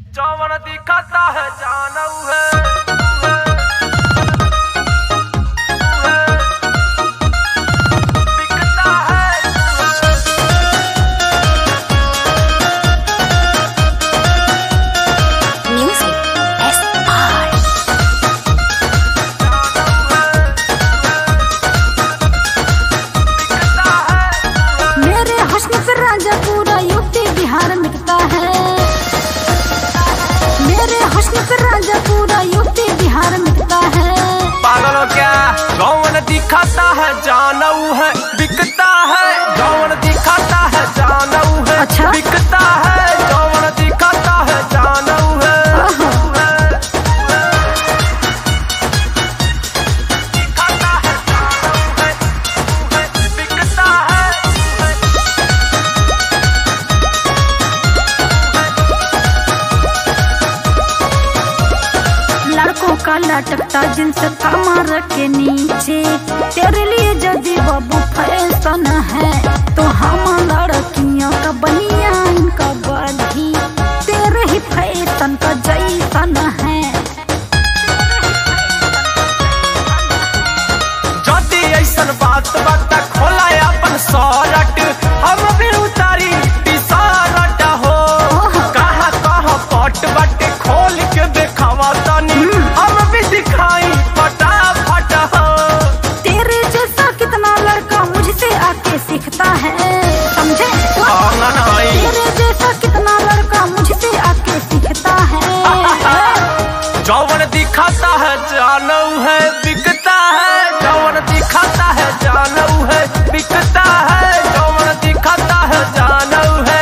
जौवन दिखता है जानऊ है। राजा पूरा यूपी बिहार मिटता है। मेरे हुस्न पे राजा पूरा यूपी बिहार मिटता है। पागल हो क्या? जौवन दिखाता है जानऊ है, बिकता है। जौवन दिखाता है जानऊ है, अच्छा? बिकता है। जौवन दिखाता है जानऊ है। दिखाता है जानऊ है, बिकता है। लड़कों का लटकता जिनसे कमर के नीचे, तेरे लिए यदि बाबू फैशन है तो हम लड़कियों का बनियान का बधी तेरे ही फैशन का जैसन है। जदी ऐसन बात बता खोला अपन शर्ट, हम भी उतारी टी-शर्ट हो। कहाँ कहाँ पट बटे खोल के देखावा तनी, हम भी दिखाई फटाफट हो। तेरे जैसा कितना लड़का मुझसे आके सीखता है, समझे? तेरे जैसा कितना लड़का मुझसे आके सीखता है। जौवन दिखाता है जानऊ है, बिकता है। जौवन दिखाता है जानऊ है, बिकता है। जौवन दिखाता है जानऊ है।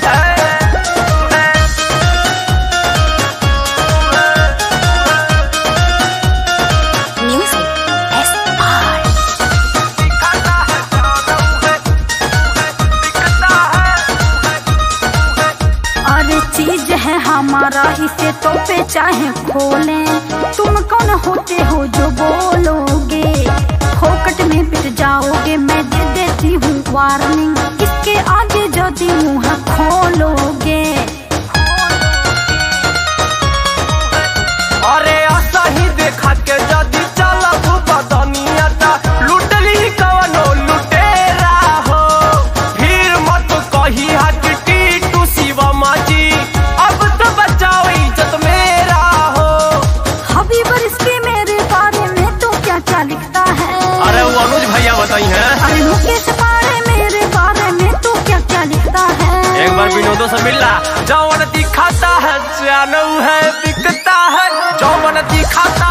चीज है हमारा, इसे तो पे चाहे खोले। तुम कौन होते हो जो बोलोगे, फोकट में पिट जाओगे। मैं दे देती हूँ वार्निंग, इसके आगे यदि मुँह खोलोगे। अरे ऐसा ही देखा के जदी चला बदनिया ता लुटली कवनो लुटेरा हो। फिर मत कही हट टीटू शिवमा जी, अब तो बचाओ इज्जत मेरा हो। हबीब इसके मेरे बारे में तो क्या क्या लिखता है? अरे वो अनुज भैया बताई हैं। अरे मुकेश बारे मेरे बारे में तो क्या क्या लिखता है? एक बार विनोदों से मिलना। जौवन दिखाता है जानऊ है, बिकता है। जौवन दिखाता